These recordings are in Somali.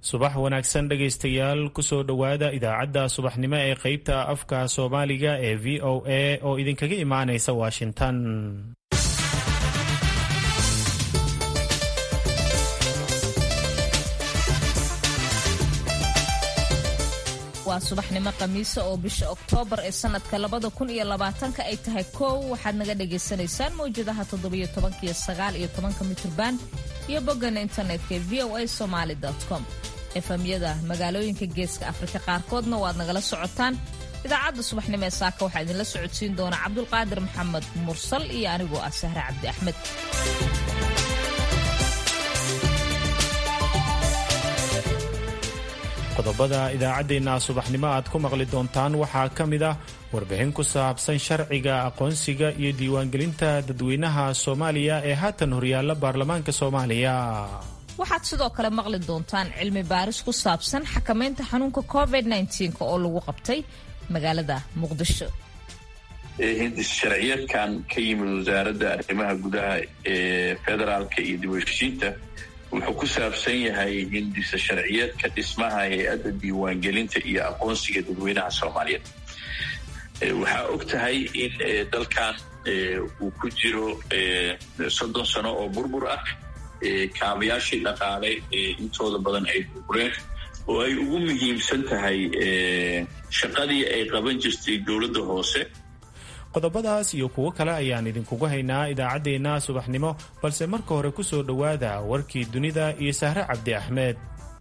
subax wanaagsan dhegaystayaal kusoo dhowaada idaacadda subaxnimo ee qaybta afka soomaaliga ee v o a oo idinkaga imaanaysa washington. waa subaxnimo khamiisa oo bisha Oktoobar ee sanadka 2020 ay tahay koow. waxaad naga dhagaysanaysaan mawjadaha 17 iyo 19 mitirban iyo boggan internetka voasomali.com. efamyada magaalooyinka geeska Afrika qaarkoodna waad nagala socotaan. idaacadda subaxnimo ee saaka waxaa idinla socodsiin doona Cabdulqaadir Maxamed Mursal iyo anigoo ah Sahra Cabdi Axmed. qodobada idaacaddeenna subaxnimo aad ku maqli doontaan waxaa ka mid ah warbixin ku saabsan sharciga aqoonsiga iyo diiwaangelinta dadweynaha Soomaaliya ee haatan horyaalla baarlamaanka Soomaaliya. waxaad sidoo kale maqli doontaan cilmi baaris ku saabsan xakamaynta xanuunka COVID-19 oo lagu qabtay magaalada Muqdisho. hindis sharciyeedkan ka yimid wasaaradda arrimaha gudaha ee federaalka iyo dib-u-heshiisiinta wuxuu ku saabsan yahay hindisa sharciyeedka dhismaha hay-adda diiwaangelinta iyo aqoonsiga dadweynaha Soomaaliyeed. waxaa og tahay in dalkan uu ku jiro 30 sano oo burbur ah. kaabayaashii dhaqaale intooda badan ay burbureen oo ay ugu muhiimsan tahay shaqadii ay qaban jirtay dowladda hoose. qodobadaas iyo kuwo kale ayaan idinkugu haynaa idaacaddeenna subaxnimo, balse marka hore ku soo dhowaada warkii dunida iyo Sahre Cabdi Axmed.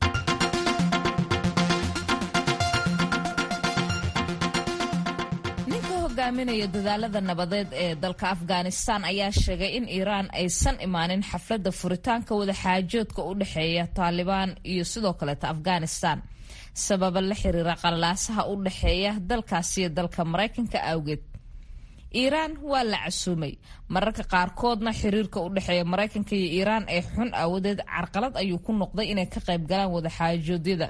hogaaminaya dadaalada nabadeed ee dalka Afghanistan ayaa sheegay in Iiraan aysan imaanin xafladda furitaanka wadaxaajoodka u dhexeeya Taliban iyo sidoo kale Afghanistan sabab la xiriira qalaasaha u dhexeeya dalkaasi iyo dalka Mareykanka awgeed. Iiraan waa la casuumay mararka qaarkoodna xiriirka u dhexeeya Mareykanka iyo Iiraan ee xun awgeed carqalad ayuu ku noqday inay ka qayb galaan wadaxaajoodyada.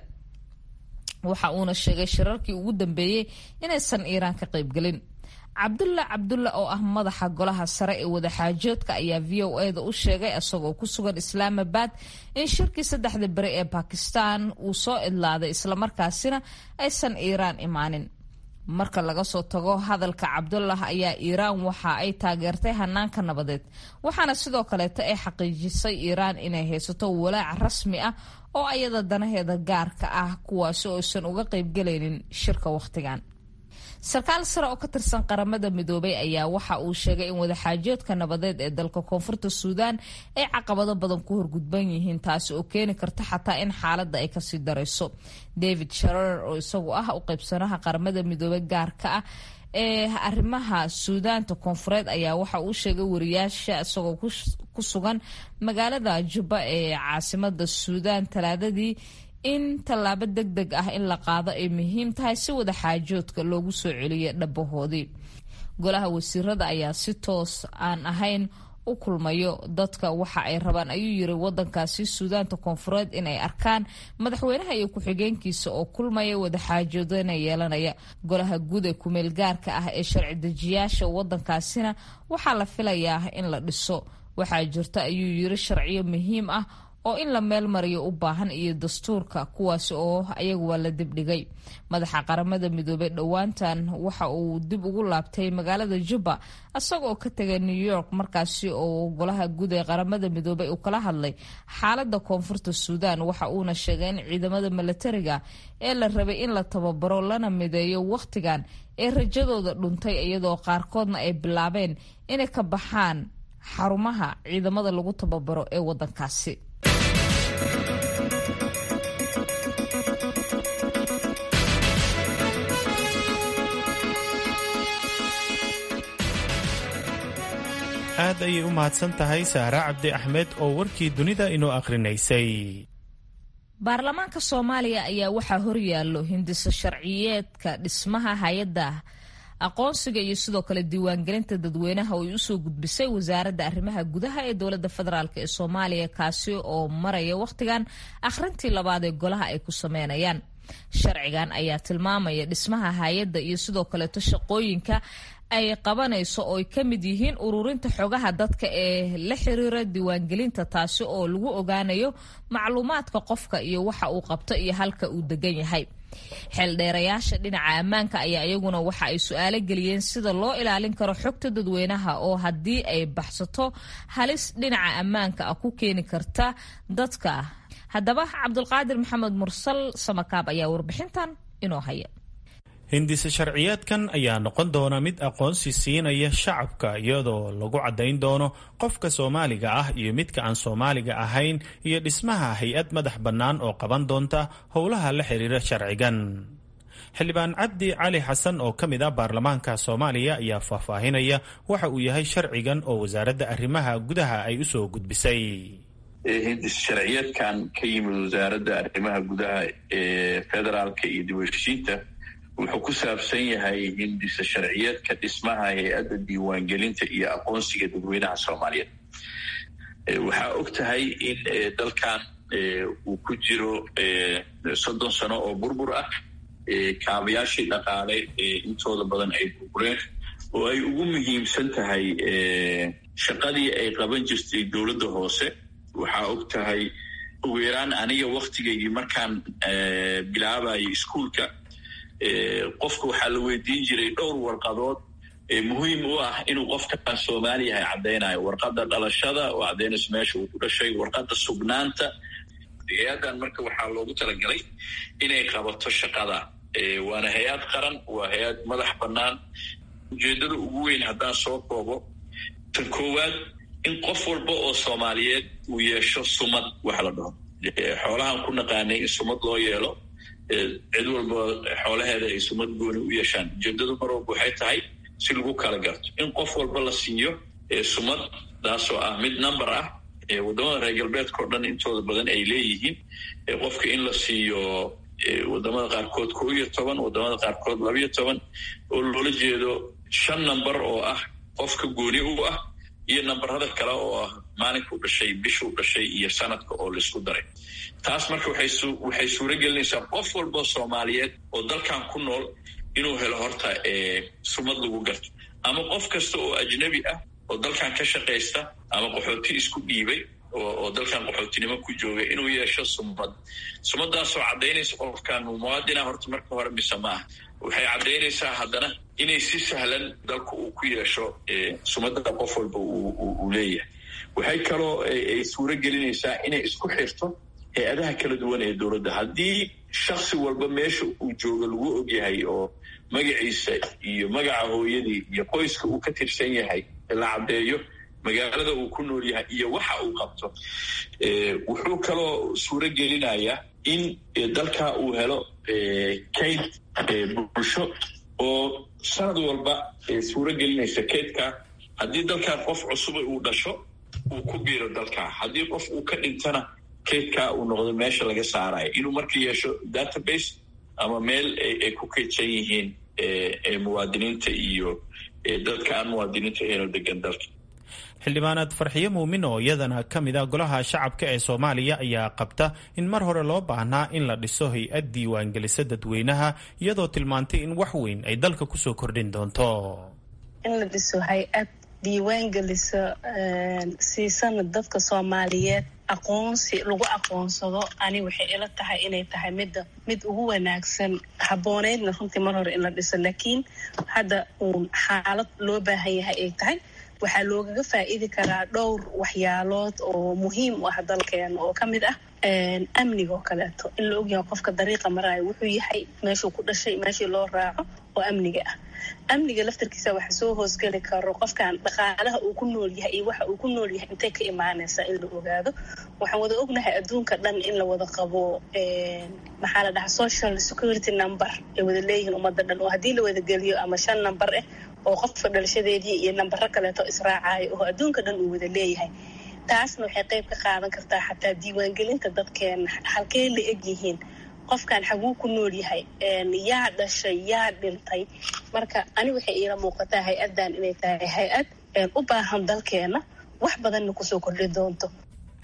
waxa uuna sheegay shirarkii ugu dambeeyay inaysan Iiraan ka qayb galin. Cabdulla oo ah madaxa golaha sare ee wadaxaajoodka ayaa VOA-da u sheegay asagoo ku sugan Islamabad in shirkii 3 bari ee Pakistan uu soo idlaaday isla markaasina aysan Iiraan imaanin. marka laga soo tago hadalka Cabdullah ayaa Iiraan waxa ay taageertay hanaanka nabadeed, waxaana sidoo kale ay xaqiijisay Iiraan inay haysato walaac rasmi ah oo ayada danaheeda gaarka ah kuwaas oo aysan uga qayb galaynin shirka waqtigan. sarkaal sare oo ka tirsan qaramada midoobay ayaa waxa uu sheegay in wadaxaajoodka nabadeed ee dalka Koonfurta Suudaan ay caqabado badan ku horgudban yihiin, taas oo keeni karta xataa in xaaladda ay kasii darayso. David Sharer oo isagu ah u qaybsanaha qaramada midoobay gaarka ah ee arrimaha Suudaanta Koonfureed ayaa waxa uu sheegay wariyaasha isagoo ku sugan magaalada Juba ee caasimadda Suudaan Talaadadii in tallaabo degdeg ah in la qaado ay muhiim tahay si wadaxaajoodka loogu soo celiyo dhabahoodii. golaha wasiirada ayaa si toos aan ahayn u kulmayo dadka waxa ay rabaan ayuu yiri wadankaasi Suudaanta Koonfureed inay arkaan madaxweynaha iyo ku-xigeenkiisa oo kulmaya wadaxaajoodana yeelanaya. golaha guud ee kumeel gaarka ah ee sharci dejiyaasha wadankaasina waxaa la filayaa in la dhiso. waxaa jirta ayuu yiri sharciyo muhiim ah oo in la meel mariyo u baahan iyo dastuurka kuwaas oo ayagu waa la dibdhigay. madaxa qaramada midoobay dhowaantan waxa uu dib ugu laabtay magaalada Juba asagoo ka tagay New York markaasi oo golaha guud ee qaramada midoobay uu kala hadlay xaaladda Koonfurta Suudaan. waxa uuna sheegay in ciidamada militariga ee la rabay in la tababaro lana mideeyo waqtigan ee rajadooda dhuntay iyadoo qaarkoodna ay bilaabeen inay ka baxaan xarumaha ciidamada lagu tababaro ee wadankaasi. aad ayay u mahadsan tahay Sahra Cabdi Axmed oo warkii dunida inoo akhrinaysay. baarlamaanka Soomaaliya ayaa waxaa horyaallo hindisa sharciyeedka dhismaha hay-adda aqoonsiga iyo sidoo kale diiwaangelinta dadweynaha oo ay u soo gudbisay wasaaradda arrimaha gudaha ee dowladda federaalk ee Soomaaliya, kaasi oo maraya waqtigan akhrintii labaad ee golaha ay ku sameynayaan. sharcigan ayaa tilmaamaya dhismaha hay-adda iyo sidoo kaleeto shaqooyinka ay qabanayso oo ay ka mid yihiin ururinta xogaha dadka ee la xiriira diiwaangelinta taasi oo lagu ogaanayo macluumaadka qofka iyo waxa uu qabto iyo halka uu degan yahay. xeeldheerayaasha dhinaca ammaanka ayaa iyaguna waxa ay su'aalo geliyeen sida loo ilaalin karo xogta dadweynaha oo haddii ay baxsato halis dhinaca ammaanka ah ku keeni karta dadka. haddaba cabdulqaadir maxamed mursal samakaab ayaa warbixintan inoo haya. hindise sharciyeedkan ayaa noqon doona mid aqoonsi siinaya shacabka iyadoo lagu caddayn doono qofka Soomaaliga ah iyo midka aan Soomaaliga ahayn iyo dhismaha hay-ad madax bannaan oo qaban doonta howlaha la xiriira sharcigan. xildhibaan cabdi cali xasan oo ka mid ah baarlamaanka Soomaaliya ayaa faahfaahinaya waxa uu yahay sharcigan oo wasaaradda arrimaha gudaha ay u soo gudbisay. hindise sharciyeedkan ka yimid wasaaradda arrimaha gudaha ee federaalka iyo dib-u-heshiisiinta wuxuu ku saabsan yahay hindise sharciyeedka dhismaha hay-adda diiwaangelinta iyo aqoonsiga dadweynaha Soomaaliyeed. waxaa og tahay in dalkan uu ku jiro 30 sano oo burbur ah, kaabayaashii dhaqaale intooda badan ay burbureen oo ay ugu muhiimsan tahay shaqadii ay qaban jirtay dowladda hoose. waxaa og tahay ugu yaraan aniga waktigaygii markaan bilaabayo iskuulka qofka waxaa la weydiin jiray dhowr warqadood muhiim u ah inuu qofkaan Soomaali yahay caddaynayo. warqadda dhalashada oo caddaynaysa meesha uu ku dhashay, warqadda sugnaanta. hay-addan marka waxaa loogu talagalay inay qabato shaqada. waana hay-ad qaran, waa hay-ad madax bannaan. ujeeddada ugu weyn haddaan soo koobo, tan koowaad in qof walba oo Soomaaliyeed uu yeesho sumad, waxa la dhaho. xoolahan ku naqaanay in sumad loo yeelo, cid walba xoolaheeda ay sumad gooni u yeeshaan. ujeeddadu mar walba waxay tahay si lagu kala garto in qof walba la siiyo sumad taasoo ah mid number ah. waddamada reer galbeedka oo dhan intooda badan ay leeyihiin. qofka in la siiyo waddamada qaarkood 11, waddamada qaarkood 12, oo loola jeedo 5 number oo ah qofka gooni u ah iyo nambarada kale oo ah maalinkuu dhashay, bishuu dhashay iyo sanadka oo laisku daray. taas marka waxay suuro gelinaysaa qof walba Soomaaliyeed oo dalkan ku nool inuu helo horta sumad lagu garto, ama qof kasta oo ajnabi ah oo dalkan ka shaqaysta ama qaxooti isku dhiibay oo dalkan qaxootinimo ku jooga inuu yeesho sumadaasoo caddaynaysa qofkan muwaadina horta marka hore mise maaha. waxay caddaynaysaa haddana inay si sahlan dalku uu ku yeesho sumadda qof walba uu leeyahay. waxay kaloo ay suuro gelinaysaa inay isku xirto hay-adaha kala duwan ee dowladda. haddii shaksi walba meesha uu jooga lagu ogyahay oo magaciisa iyo magaca hooyadii iyo qoyska uu ka tirsan yahay la caddeeyo, magaalada uu ku nool yahay iyo waxa uu qabto, wuxuu kaloo suuro gelinayaa in dalka uu helo kayd bulsho oo sanad walba suuro gelinaysa kaydka. haddii dalkan qof cusuba uu dhasho uu ku biiro dalka, haddii qof uu ka dhintana kaydka uu noqdo meesha laga saarayo, inuu marka yeesho database ama meel ay ku kaydsan yihiin muwaadiniinta iyo dadka aan muwaadiniinta ahayn degan dalka. xildhibaanaad farxiyo muumin oo iyadana ka mid ah golaha shacabka ee Soomaaliya ayaa qabta in mar hore loo baahnaa in la dhiso hay-ad diiwaangelisa dadweynaha, iyadoo tilmaantay in wax weyn ay dalka kusoo kordhin doonto. in la dhiso hay-ad diiwaangelisa siisana dadka Soomaaliyeed aqoonsi lagu aqoonsado, ani waxay ila tahay inay tahay mid ugu wanaagsan, habbooneydna runtii mar hore in la dhiso. laakiin hadda uun xaalad loo baahan yahay ay tahay. waxaa loogaga faa'iidi karaa dhowr waxyaalood oo muhiim u ah dalkeena oo ka mid ah amniga oo kaleeto, in la ogyahay qofka dariiqa maraayo wuxuu yahay, meeshuu ku dhashay, meeshii loo raaco oo amniga ah. amniga laftarkiisa waxa soo hoosgeli karo qofkan dhaqaalaha uu ku nool yahay iyo waxa uu ku nool yahay intay ka imaanaysaa in la ogaado. waxaan wada ognahay adduunka dhan in la wada qabo maxaa la dhahaa social security number ay wada leeyihiin ummadda dhan, oo haddii la wada geliyo ama 5 number oo qofka dhalashadeedii iyo nambaro kaleeto israacayo oo adduunka dhan uu wada leeyahay. taasna waxay qayb ka qaadan kartaa xataa diiwaangelinta dadkeena, halkee la eg yihiin, qofkan xaguu ku nool yahay, yaa dhashay, yaa dhintay. marka ani waxay iila muuqataa hay-addan inay tahay hay-ad u baahan dalkeena, wax badanna kusoo kordhi doonto.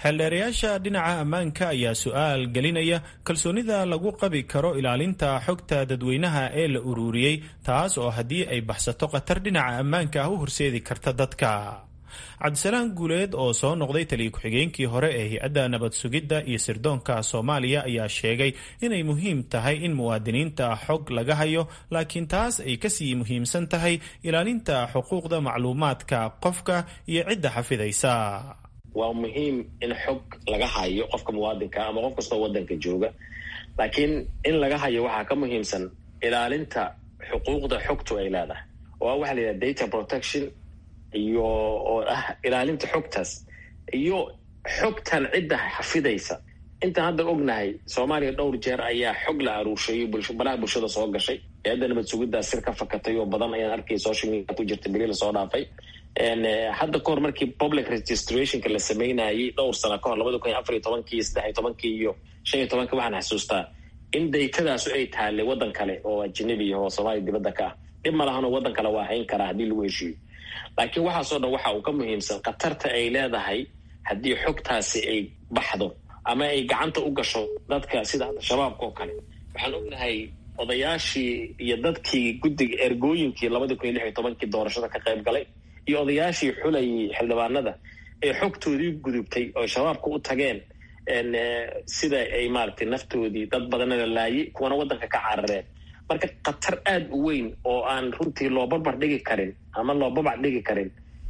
xeeldheerayaasha dhinaca ammaanka ayaa su-aal gelinaya kalsoonida lagu qabi karo ilaalinta xogta dadweynaha ee la ururiyey, taas oo haddii ay baxsato khatar dhinaca ammaanka ah u horseedi karta dadka. cabdisalaan guuleed oo soo noqday taliya ku-xigeenkii hore ee hay-adda nabad sugidda iyo sirdoonka Soomaaliya ayaa sheegay inay muhiim tahay in muwaadiniinta xog laga hayo, laakiin taas ay kasii muhiimsan tahay ilaalinta xuquuqda macluumaadka qofka iyo cidda xafidaysa. waa muhiim in xog laga hayo qofka muwaadinka ama qof kastoo wadanka jooga, laakiin in laga hayo waxaa ka muhiimsan ilaalinta xuquuqda xogtu ay leedahay, oo waxa la yidhaha data protection iyo oo ah ilaalinta xogtaas iyo xogtan cidda xafidaysa. intaan hadda ognahay Soomaaliya dhowr jeer ayaa xog la aruurshay balaha bulshada soo gashay, hay'adda nabad sugidda sir ka fakatay oo badan ayaan arkay social media ku jirta bilil soo dhaafay. hadda kahor markii public registrationka la sameynayay dhowr sano kahor 2014 13 iyo 15 waxaan xasuustaa in daytadaas ay taale wadan kale oo ajnabi ah oo Soomaaliya dibadda ka ah. dhib ma lahan wadan kale waa hayn karaa haddii lagu heshiiyo, laakiin waxaasoo dhan waxa uu ka muhiimsan khatarta ay leedahay haddii xogtaasi ay baxdo ama ay gacanta u gasho dadka sida shabaabka oo kale. waxaan ognahay odayaashii iyo dadkii guddiga ergooyinkii 2016 doorashada ka qayb galay iyo odayaashii xulayay xildhibaanada ee xogtoodii gudubtay oo shabaabka u tageen sida ay maaragtay naftoodii dad badanna la laayay, kuwana wadanka ka carareen. marka khatar aad u weyn oo aan runtii loo barbar dhigi karin ama loo babac dhigi karin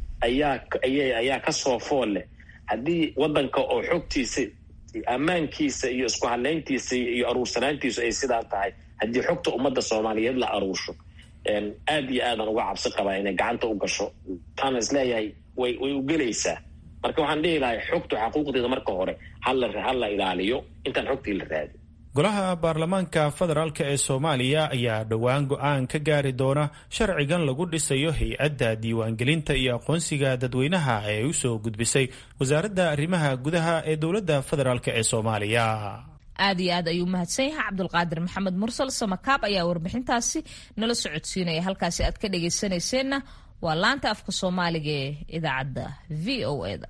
ayaa ka soo fool leh haddii wadanka oo xogtiisa ammaankiisa iyo isku hadlayntiisa iyo aruursanaantiisu ay sidaa tahay. haddii xogta ummadda Soomaaliyeed la aruursho aad iyo aadan uga cabsi qabaa inay gacanta u gasho, taana isleeyahay way u gelaysaa. marka waxaan dhihi lahay xogtu xaquuqdeeda marka hore hala ilaaliyo intaan xogtii la raadin. golaha baarlamaanka federaalka ee Soomaaliya ayaa dhowaan go'aan ka gaari doona sharcigan lagu dhisayo hay-adda diiwaangelinta iyo aqoonsiga dadweynaha ee u soo gudbisay wasaaradda arrimaha gudaha ee dowladda federaalka ee Soomaaliya. aad iyo aad ayuu mahadsan yahay cabdulqaadir maxamed mursal samakaab ayaa warbixintaasi nala socodsiinaya. halkaasi aad ka dhagaysanayseena waa laanta afka Soomaaliga ee idaacadda VOA-da.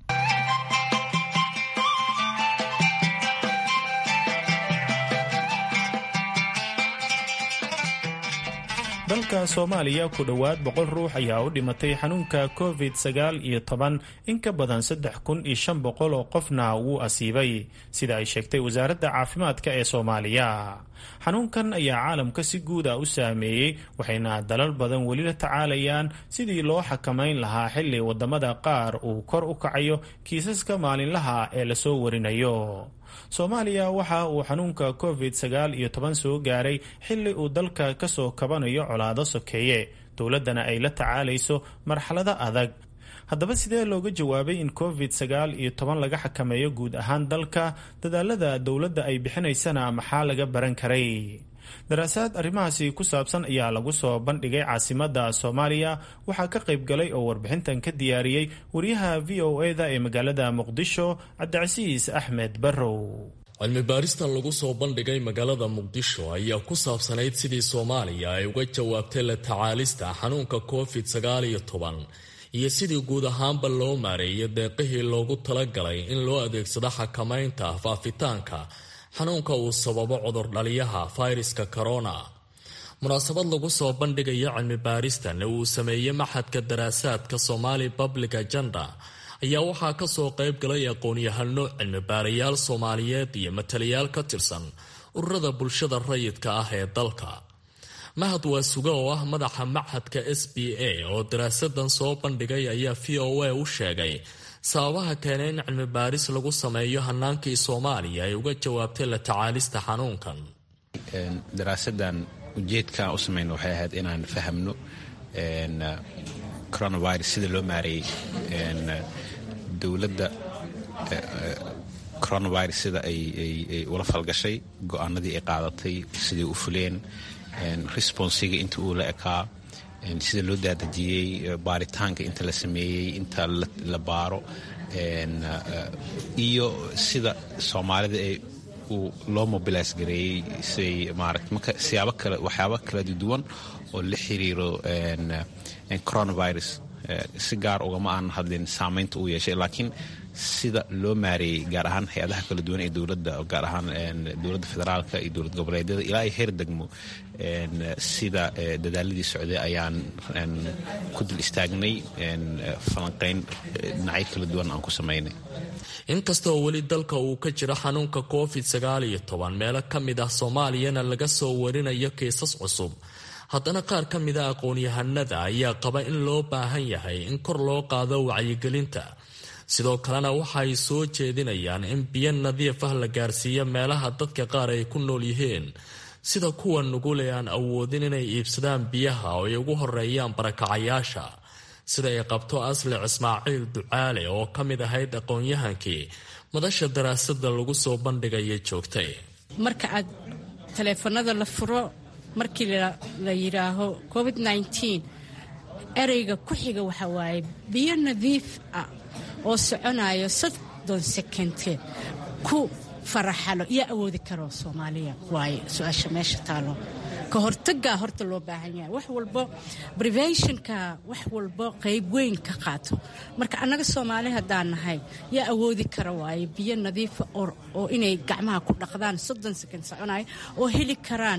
dalka Soomaaliya ku dhowaad 100 ruux ayaa u dhimatay xanuunka COVID-19, in ka badan 3,500 oo qofna wuu asiibay, sida ay sheegtay wasaaradda caafimaadka ee Soomaaliya. xanuunkan ayaa caalamka si guud ah u saameeyey, waxayna dalal badan weli la tacaalayaan sidii loo xakamayn lahaa xilli wadamada qaar uu kor u kacayo kiisaska maalinlaha ee la soo warinayo. Soomaaliya waxa uu xanuunka COVID-19 soo gaaray xilli uu dalka ka soo kabanayo colaado sokeeye, dowladdana ay la tacaalayso marxalado adag. haddaba sidee looga jawaabay in COVID-19 laga xakameeyo guud ahaan dalka? dadaalada dowladda ay bixinaysana maxaa laga baran karay? daraasaad arrimahaasi ku saabsan ayaa lagu soo bandhigay caasimadda Soomaaliya. waxaa ka qayb galay oo warbixintan ka diyaariyey wariyaha VOA-da ee magaalada Muqdisho, Cabdicasiis Axmed Barrow. cilmi baaristan lagu soo bandhigay magaalada Muqdisho ayaa ku saabsanayd sidii Soomaaliya ay uga jawaabtay la tacaalista xanuunka COVID-19 iyo sidii guud ahaanba loo maareeyay deeqihii loogu talagalay in loo adeegsado xakamaynta faafitaanka xanuunka uu sababo cudur dhaliyaha fayraska corona. munaasabad lagu soo bandhigayo cilmi baaristan uu sameeyey maxadka daraasaadka Somali Public Agenda ayaa waxaa ka soo qayb galay aqoon-yahano, cilmi baarayaal Soomaaliyeed iyo matalayaal ka tirsan ururada bulshada rayidka ah ee dalka. mahad waasuga oo ah madaxa maxadka SBA oo daraasadan soo bandhigay ayaa VOA u sheegay sababaha keenay in cilmi baaris lagu sameeyo hanaankii Soomaaliya ay uga jawaabtay la tacaalista xanuunkan. daraasadan ujeedka u sameeyno waxay ahayd inaan fahamno coronavirus sida loo maareeyay dowladda coronavirus sida ay ula falgashay, go'aanadii ay qaadatay, sidii u fuleen, responsiga inta uu la ekaa, sida loo daadajiyey, baaritaanka inta la sameeyey, inta la baaro, iyo sida Soomaalida ay loo mobilize gareeyey siday maaragtay marka waxyaabo kala duwan oo la xiriiro coronavirus si gaar ugama aan hadlin saamaynta uu yeeshay laakiin sida loo maareeyey gaar ahaan hay-adaha kala duwan ee dowladda gaar ahaan dowladda federaalka iyo dowlad goboleedyada ilaa ay heer degmo sida dadaaladii socday ayaan ku dul istaagnay falanqayn dhinacyo kala duwan aan ku samaynay inkastoo weli dalka uu ka jiro xanuunka COVID-19 meelo ka mid ah soomaaliyana laga soo warinayo kiisas cusub haddana qaar ka mid a aqoon-yahanada ayaa qaba in loo baahan yahay in kor loo qaado wacyigelinta sidoo kalena waxa ay soo jeedinayaan in biyo nadiif ah la gaarsiiyo meelaha dadka qaar ay ku nool yihiin sida kuwa nugul ee aan awoodin inay iibsadaan biyaha oo ay ugu horeeyaan barakacayaasha sida ay qabto Asli Ismaaciil Ducaale oo ka mid ahayd aqoon-yahankii madasha daraasada lagu soo bandhigay joogtay marka aad teleefanada la furo markii la yiraaho COVID-19 ereyga ku xiga waxa waaye biyo nadiif ah oo soconayo 30 sekonde ku faraxalo iyo awoodi karo Soomaaliya waaye su'aasha meesha taalo ka hortaga horta loo baahan yahay wax walba preventionka wax walba qayb weyn ka qaato marka anaga Soomaali hadaan nahay yaa awoodi kara waaye biyo nadiif oo inay gacmaha ku dhaqdaan 30 second soconayo oo heli karaan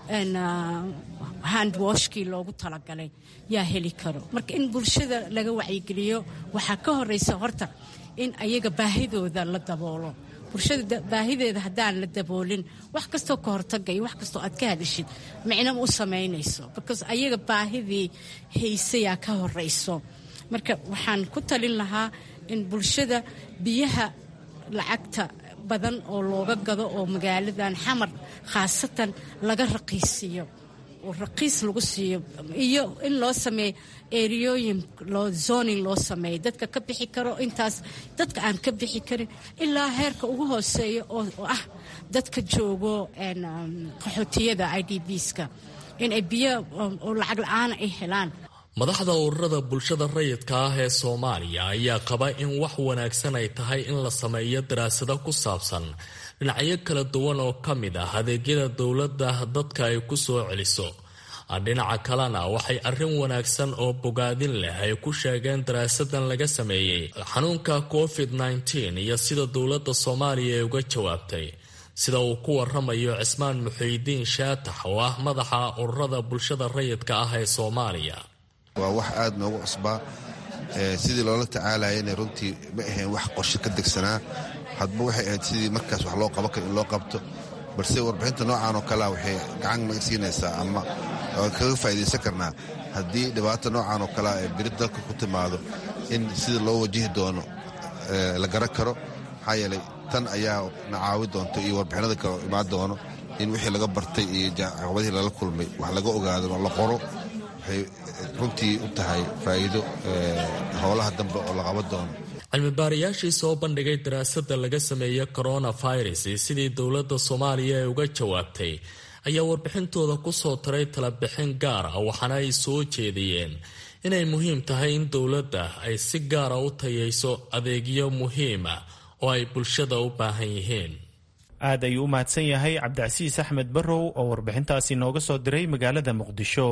hand washkii loogu talagalay yaa heli karo marka in bulshada laga wacyigeliyo waxaa ka horeysa horta in ayaga baahidooda la daboolo bulshada baahideeda haddaan la daboolin wax kastoo ka hortaga iyo wax kastoo aad ka hadashid micno u samaynayso because ayaga baahidii haysayaa ka horeyso marka waxaan ku talin lahaa in bulshada biyaha lacagta badan oo looga gado oo magaaladan xamar khaasatan laga raqiisiyo oo raqiis lagu siiyo iyo in loo sameeyo eriyooyin zoning loo sameeyo dadka ka bixi karo intaas dadka aan ka bixi karin ilaa heerka ugu hooseeya oo ah dadka joogo qaxootiyada IDPska in ay biyo oo lacag la'aan ay helaan madaxda ururada bulshada rayidka ah ee Soomaaliya ayaa qaba in wax wanaagsan ay tahay in la sameeyo daraasado ku saabsan dhinacyo kala duwan oo ka mid ah adeegyada dowladda dadka ay ku soo celiso dhinaca kalena waxay arrin wanaagsan oo bogaadin leh ay ku sheegeen daraasadan laga sameeyey xanuunka COVID-19 iyo sida dowladda Soomaaliya ay uga jawaabtay sida uu ku waramayo Cismaan Muxiidiin Shaatax oo ah madaxa ururada bulshada rayidka ah ee Soomaaliya waa wax aad noogu cusbaa sidii loola tacaalayay runtii ma ahayn wax qorshe ka degsanaa hadba waxay ahayd sidii markaas wax loo qaban karo in loo qabto balse warbixinta noocan oo kalea waxay gacan naga siinaysaa ama kaga faa'iidaysan karnaa haddii dhibaato noocan oo kalea ee biri dalka ku timaado in sida loo wajihi doono la garan karo maxaa yeelay tan ayaa na caawi doonto iyo warbixinada kale oo imaan doono in wixii laga bartay iyo caqabadihii lala kulmay wax laga ogaado oo la qoro waxay runtii u tahay faa'iido howlaha dambe oo la qaban doono cilmibaarayaashii soo bandhigay daraasada laga sameeyey coronavirus iyo sidii dowladda Soomaaliya ay uga jawaabtay ayaa warbixintooda ku soo taray talabixin gaar ah waxaana ay soo jeediyeen inay muhiim tahay in dowladda ay si gaar ah u tayeyso adeegyo muhiim ah oo ay bulshada u baahan yihiin aad ayuu u mahadsan yahay Cabdicasiis Axmed Barrow oo warbixintaasi nooga soo diray magaalada Muqdisho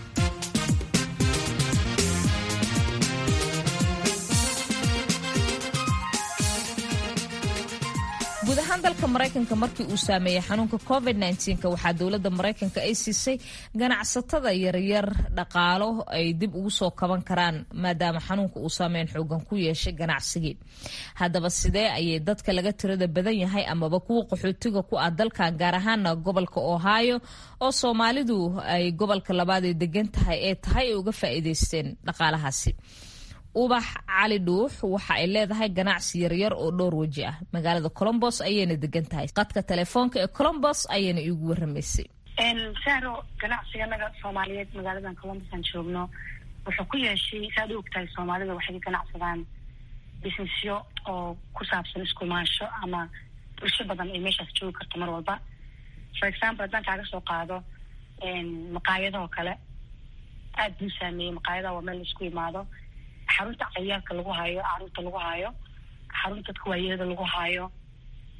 guud ahaan dalka Mareykanka markii uu saameeyay xanuunka COVID-19 waxaa dowladda Mareykanka ay siisay ganacsatada yaryar dhaqaalo ay dib ugu soo kaban karaan maadaama xanuunka uu saameyn xoogan ku yeeshay ganacsigii haddaba sidee ayay dadka laga tirada badan yahay amaba kuwa qaxootiga ku ah dalkan gaar ahaan gobolka Ohio oo Soomaalidu ay gobolka labaad ee degan tahay ee tahay ay uga faa'iideysteen dhaqaalahaasi ubax cali dhuux waxa ay leedahay ganacsi yaryar oo dhowr waji ah magaalada Columbus ayayna degan tahay qadka telefoonka ee Columbus ayayna igu waramaysay saaro ganacsiganaga Soomaaliyeed magaaladan Columbus aan joogno wuxuu ku yeeshay saad ogtahay Soomaalida waxay ganacsadaan businessyo oo ku saabsan isku maasho ama bulsho badan ay meeshaas joogi karto mar walba for example haddaan kaaga soo qaado maqaayadaha kale aad buu saameeyey maqaayadaha waa meel la isku imaado xarunta cayaalka lagu hayo carruurta lagu hayo xarunta dadka waayeelada lagu hayo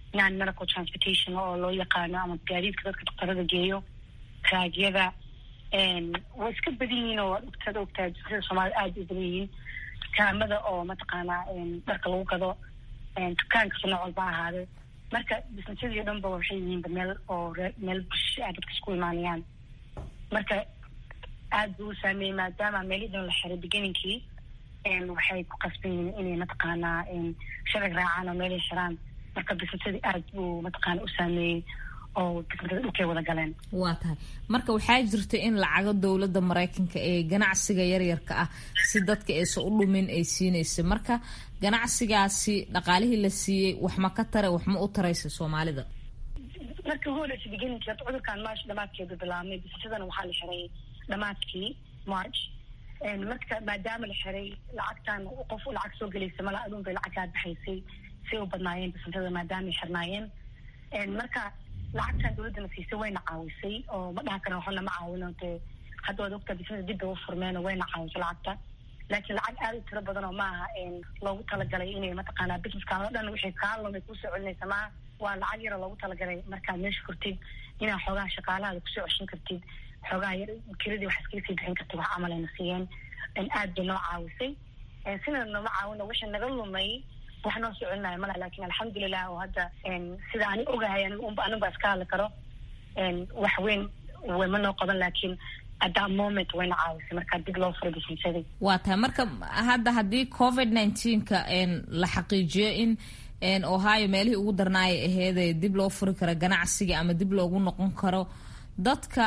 non-medical transportation oo loo yaqaano ama gaadiidka dadka dhaqtarada geeyo raagyada way iska badan yihiin oo waad ogtahay sida soomaalida aada u badan yihiin dukaamada oo mataqaanaa dharka lagu gado dukaankaas nooc walba ahaade marka businessadii dhanba waxay yihiinba meel bulsho ah dadka isku imaanayaan marka aada buu u saameeyey maadaama meelidin la xiray beginninkii waxay ku qasban yihiin inay mataqaanaa sharci raacaan oo meelay xiraan marka businessadii aada buu mataqaana u saameeyey oo businessadii dhulkay wada galeen. waa tahay marka waxaa jirta in lacago dowladda maraykanka ee ganacsiga yaryarka ah si dadka aysan u dhumin ay siinaysa marka ganacsigaasi dhaqaalihii la siiyey wax ma ka tara wax ma u taraysa soomaalida. marka hooleysa beginninki horta cudurkan march dhamaadkeedu bilaabmay businessadana waxaa la xiray dhamaadkii march marka maadaama la xiray lacagtan qof u lacag soo gelaysa mala aduun bay lacag kaa baxaysay say u badnaayeen businesada maadaamay xirnaayeen marka lacagtan dowladdana siisay wayna caawisay oo ma dhaha karan waxna ma caawino dee hadda waad ogtaa business dib bay u furmeen oo wayna caawisay lacagta laakiin lacag aada u tiro badan oo maaha loogu talagalay inay mataqaanaa businesskaan oo dhan wixii kaa lumay kusoo celinaysa maaha waa lacag yara loogu talagalay markaad meesha furtid inaa xoogaha shaqaalahaada kusoo ceshin kartid xoogaha yar kiradii wax iskaga sii bixin kartid wax camal ayna siiyeen aada bay noo caawisay sina nooma caawino wixii naga lumay wax noo soo celinayo malaha laakiin alxamdulilah oo hadda sida ani ogahay anin baa iska hadli karo wax weyn ma noo qaban laakiin at that moment wayna caawisay markaa dib loo furay businessadii. waa tahay marka hadda haddii covid-19ka la xaqiijiyo in ohio meelihii ugu darnaaya aheedee dib loo furi karo ganacsiga ama dib loogu noqon karo dadka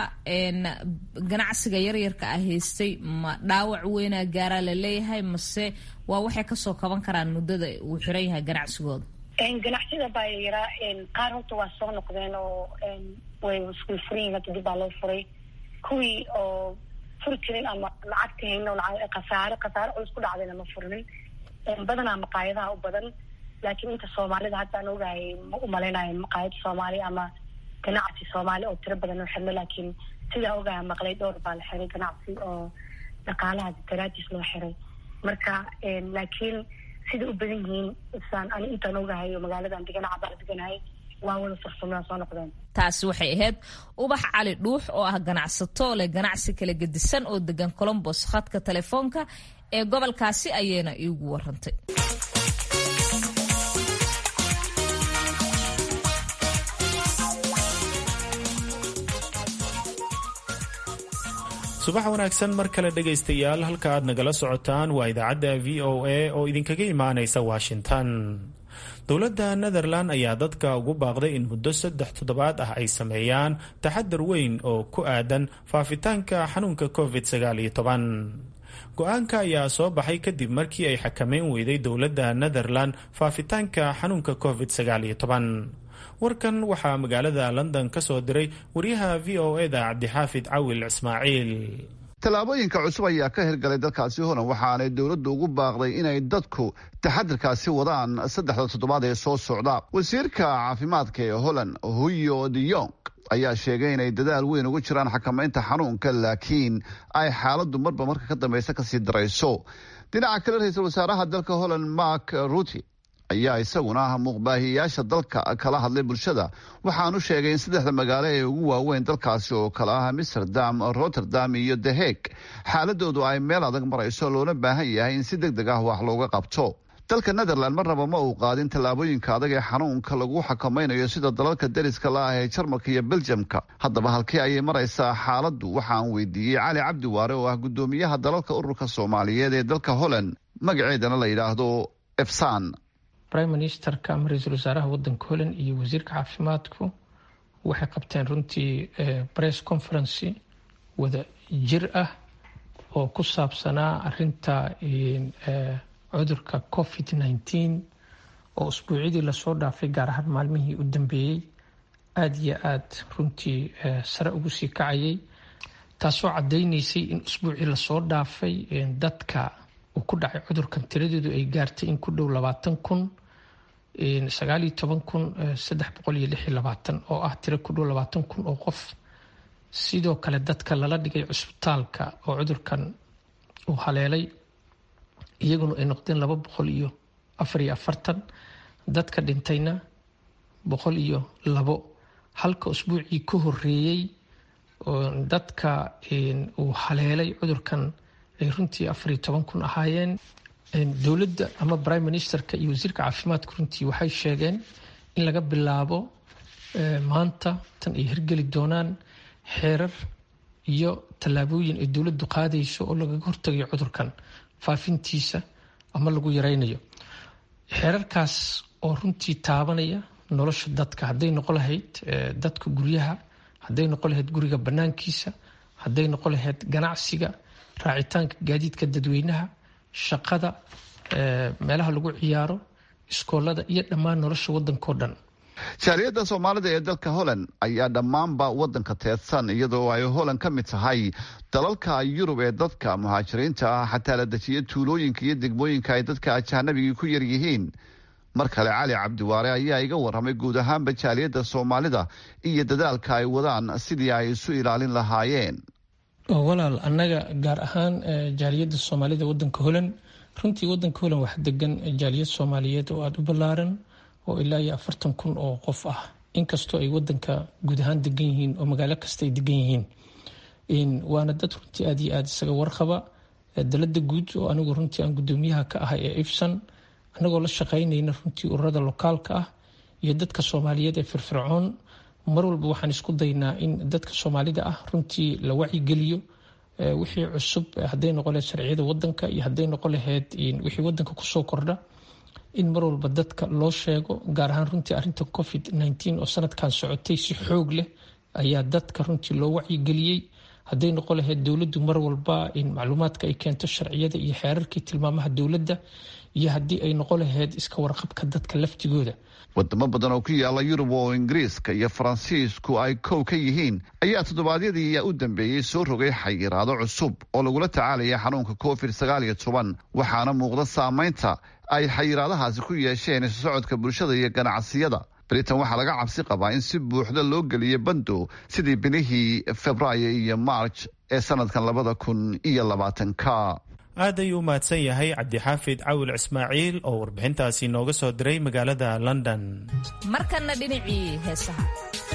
ganacsiga yaryarka ah haystay ma dhaawac weynaa gaaraa la leeyahay mase waa waxay kasoo kaban karaan muddada uu xiran yahay ganacsigooda. ganacsiyada baa yaraa qaar horta waa soo noqdeen oo way isku furiyiin hadda dib baa loo furay kuwii oo furi jirin ama lacagta hayno khasaare culus ku dhacdayna ma furmin badanaa maqaayadaha u badan laakiin inta soomaalida hadda aan ogahay ma u malaynayo maqaayad soomaali ama ganacsi soomaali oo tiro badan oo xirno laakiin sidaa ogaha maqlay dhowr baa la xiray ganacsi oo dhaqaalaha daraadiis loo xiray marka laakiin siday u badan yihiin isaan ani intaan ogahay oo magaaladan deganaca baa deganahay waa wada fursamada soo noqdeen. taasi waxay ahayd ubax cali dhuux oo ah ganacsato leh ganacsi kala gedisan oo degan colombos khadka telefoonka ee gobolkaasi ayayna iigu warantay. subax wanaagsan mar kale dhegaystayaal halka aad nagala socotaan waa idaacadda v o a oo idinkaga imaanaysa washington. dowladda netherland ayaa dadka ugu baaqday in muddo 3 toddobaad ah ay sameeyaan taxadar weyn oo ku aadan faafitaanka xanuunka covid-19. go-aanka ayaa soo baxay kadib markii ay xakameyn weyday dowladda netherland faafitaanka xanuunka covid-19. warkan waxaa magaalada london ka soo diray wariyaha v o eda cabdixaafid cawil ismaaciil. tallaabooyinka cusub ayaa ka hirgalay dalkaasi holan waxaanay dowladdu ugu baaqday inay dadku taxadirkaasi wadaan 3 toddobaad ee soo socda. wasiirka caafimaadka ee holan huyo de yong ayaa sheegay inay dadaal weyn ugu jiraan xakamaynta xanuunka laakiin ay xaaladdu marba marka ka dambaysa kasii darayso. dhinaca kale ra-iisul wasaaraha dalka holan mark rutte ayaa isaguna muuqbaahiyayaasha dalka kala hadlay bulshada waxaanu sheegay in 3 magaalo ee ugu waaweyn dalkaasi oo kala ah amsterdam, rotterdam iyo the hague xaaladoodu ay meel adag marayso loona baahan yahay in si degdeg ah wax looga qabto. dalka netherland marnaba ma uu qaadin tallaabooyinka adag ee xanuunka lagu xakamaynayo sida dalalka dariska la ah ee jarmalka iyo beljamka. haddaba halkee ayay maraysaa xaaladdu waxaan weydiiyey cali cabdi waare oo ah guddoomiyaha dalalka ururka soomaaliyeed ee dalka holland magaceedana la yidhaahdo efsan. prime ministerka ama ra-iisul wasaaraha wadanka holland iyo wasiirka caafimaadku waxay qabteen runtii press conference wada jir ah oo ku saabsanaa arinta cudurka covid-19 oo usbuucyadii lasoo dhaafay gaar ahaan maalmihii u dambeeyey aada iyo aada runtii sare ugu sii kacayay taasoo cadeyneysay in usbuucii lasoo dhaafay dadka uu ku dhacay cudurkan tiradeedu ay gaartay in ku dhow 20,000 19,326 oo ah tiro ku dhow 20,000 oo qof. sidoo kale dadka lala dhigay cusbitaalka oo cudurkan uu haleelay iyaguna ay noqdeen 244 dadka dhintayna 102 halka usbuucii ka horeeyey dadka uu haleelay cudurkan ay runtii 14,000 ahaayeen. dowladda ama prime ministerka iyo wasiirka caafimaadka runtii waxay sheegeen in laga bilaabo maanta tan ay hirgeli doonaan xeerar iyo tallaabooyin ay dowladdu qaadayso oo lagaga hortagayo cudurkan faafintiisa ama lagu yaraynayo. xeerarkaas oo runtii taabanaya nolosha dadka, hadday noqon lahayd dadka guryaha, hadday noqon lahayd guriga bannaankiisa, hadday noqon lahayd ganacsiga, raacitaanka gaadiidka dadweynaha, shaqada, meelaha lagu ciyaaro, iskoolada iyo dhammaan nolosha waddankao dhan. jaaliyadda soomaalida ee dalka Holland ayaa dhammaanba waddanka teedsan, iyadoo ay Holland ka mid tahay dalalka Yurub ee dadka muhaajiriinta ah xataa la dejiya tuulooyinka iyo degmooyinka ay dadka ajnabiga ku yar yihiin. mar kale Cali Cabdiwaare ayaa iga warramay guud ahaanba jaaliyadda soomaalida iyo dadaalka ay wadaan sidii ay isu ilaalin lahaayeen. walaal, annaga gaar ahaan jaaliyadda soomaalida waddanka Holland, runtii waddanka Holland wax degan jaaliyad Soomaaliyeed oo aada u ballaaran oo ilaa iyo 40,000 oo qof ah, inkastoo ay waddanka guud ahaan degan yihiin oo magaalo kasta ay degan yihiin. waana dad runtii aada iyo aada isaga warqaba. dalada guud oo anigu runtii aan guddoomiyaha ka ahay ee ifsan, anagoo la shaqaynayna runtii ururada lokaalka ah iyo dadka Soomaaliyeed ee firfircoon, mar walba waxaan isku daynaa in dadka Soomaalida ah runtii la wacyigeliyo wixii cusub, hadday noqon lahayd sharciyada waddanka iyo hadday noqon lahayd wixii waddanka kusoo kordha, in mar walba dadka loo sheego. gaar ahaan runtii arrinta COVID-19 oo sanadkan socotay si xoog leh ayaa dadka runtii loo wacyigeliyey. hadday noqon lahayd dowladdu mar walba in macluumaadka ay keento sharciyada iyo xeerarkii tilmaamaha dowladda, iyo haddii ay noqon lahayd iska warqabka dadka laftigooda. wadamo badan oo ku yaala Yurub oo Ingiriiska iyo Faransiisku ay kow ka yihiin ayaa toddobaadyadii u dambeeyey soo rogay xayiraado cusub oo lagula tacaalaya xanuunka COVID-19, waxaana muuqda saamaynta ay xayiraadahaasi ku yeesheen isu socodka bulshada iyo ganacsiyada. Britain waxaa laga cabsi qabaa in si buuxda loo geliyo bando sidii bilihii Febraayo iyo March ee sanadkan 2020. aad ayuu u mahadsan yahay cabdixaafid cawil ismaaciil oo warbixintaasi nooga soo diray magaalada London. markana dhinacii heesaha.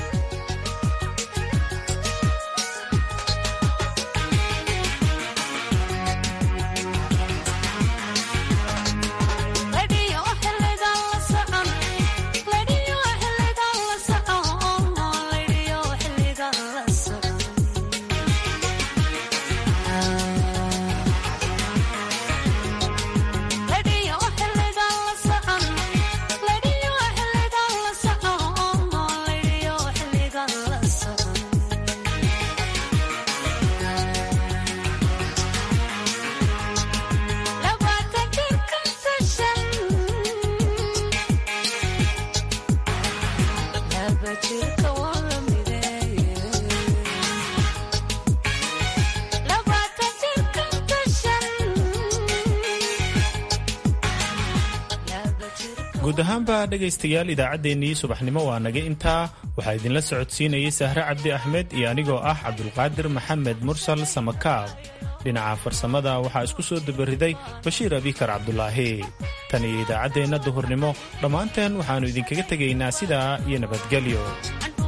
guud ahaanba dhegaystayaal idaacaddeenii subaxnimo waa naga intaa. waxaa idinla socodsiinayay Sahre Cabdi Axmed iyo anigoo ah Cabdulqaadir Maxamed Mursal Samakaab. dhinaca farsamada waxaa isku soo dabariday Bashiir Abikar Cabdulaahi. tan iyo idaacaddeenna duhurnimo dhammaanteen waxaannu idinkaga tegaynaa sidaa iyo nabadgelyo.